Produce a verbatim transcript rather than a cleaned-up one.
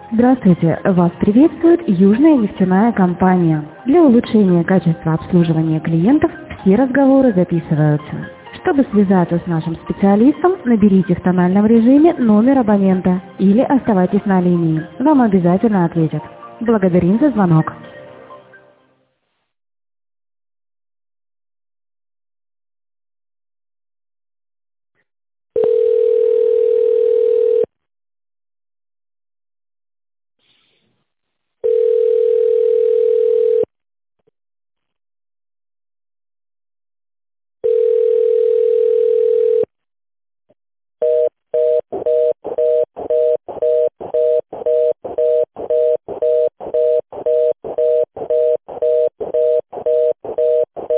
Здравствуйте, вас приветствует Южная нефтяная компания. Для улучшения качества обслуживания клиентов все разговоры записываются. Чтобы связаться с нашим специалистом, наберите в тональном режиме номер абонента или оставайтесь на линии. Вам обязательно ответят. Благодарим за звонок.